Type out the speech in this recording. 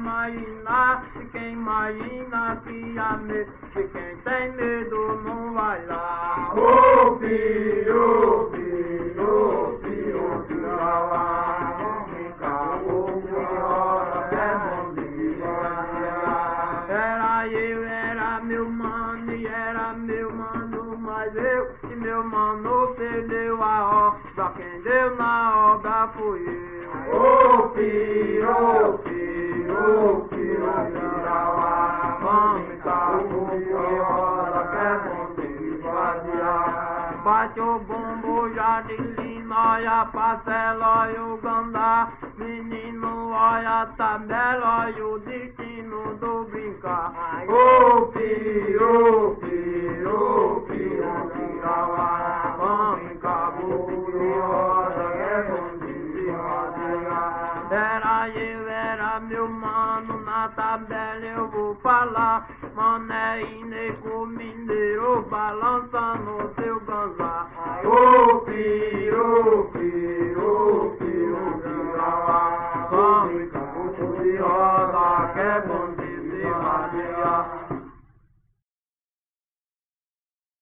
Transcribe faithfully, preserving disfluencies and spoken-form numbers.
imaginar, e quem imagina que há medo, e quem tem medo não vai lá. Ô filho, filho, filho, filho, lá, vamos cá, o pior é bom dia. Era eu, era meu mano, e era meu mano, mas eu e meu mano perdeu a obra, quem deu na obra fui eu. Ô filho, filho, filho, lá, vamos cá, o pior é bom dia. Bate o bombo, jardim lima, olha a parcela, olha o gandá. Menino, olha a tabela, olha o destino do brincar. Ô filho, filho, filho, filho, lá, vamos cá, o pior é bom dia. Era eu, era meu mano, na tabela eu vou falar. Mané e nego mineiro, balançando seu ganzá. Ô filho, filho,